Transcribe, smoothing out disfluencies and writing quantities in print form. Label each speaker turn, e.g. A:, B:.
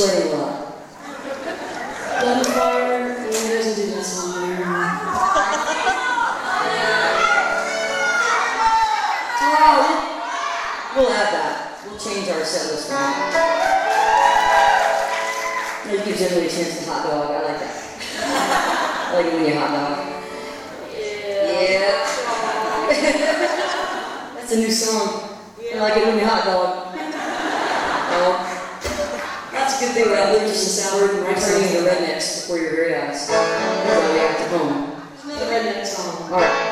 A: sweating a lot.
B: Blood and Fire, he doesn't do that song anymore.
A: We'll add that. We'll change our set list. It gives everybody a chance to hot dog. I like that. I like it when you hot dog. Yeah. That's a new song. I like it when you hot dog. That's a good thing about Lucas and Salad and turning into rednecks before your very eyes. That's why we act at home.
B: It's not a redneck song.
A: Alright.